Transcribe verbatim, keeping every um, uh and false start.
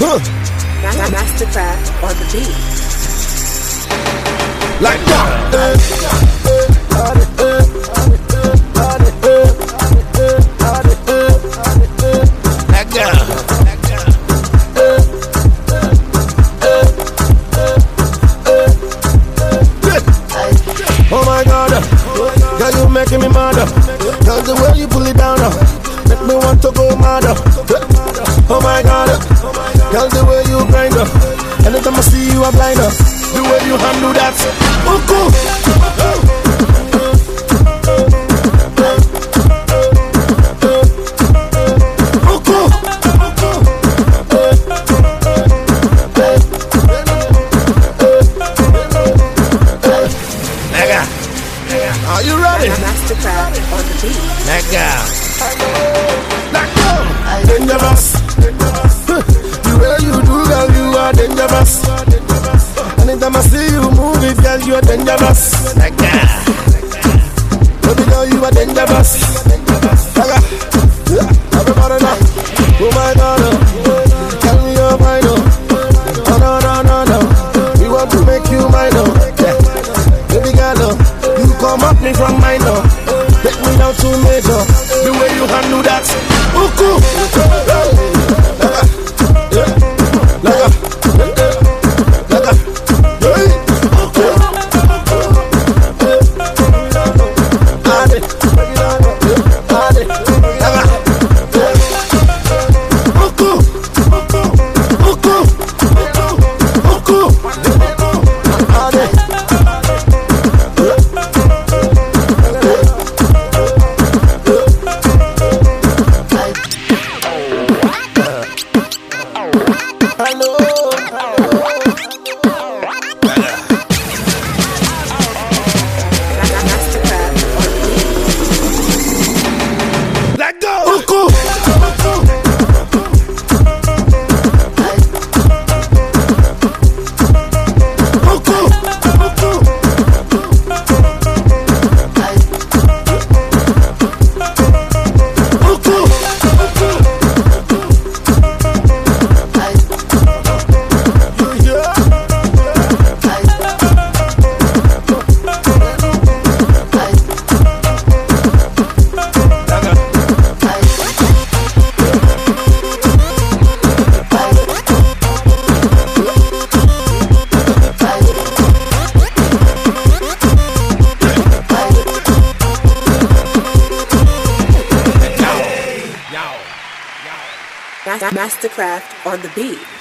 Huh. Mastercraft on the beat. Like that. Like that. Oh my God, girl, you making me mad. Girl, the way you pull it down, make me want to go mad. Oh my God, girl, the way you grind up. Anytime I see you, I'm blind up. The way you handle that, oh cool. Oh cool. Nigga, are you ready? Mastercraft on the beat. Nigga, nigga, dangerous. The way you do, girl, you are dangerous. Anytime I see you move it, girl, you are dangerous. Nigga, baby girl, you are dangerous. Nigga, everybody know. Oh my God, tell me your mind, oh no no no no. We want to make you mine, oh yeah. Baby girl, you come up me from mine, oh. Take me down to major. The way you handle that, oh cool. Mastercraft on the beat.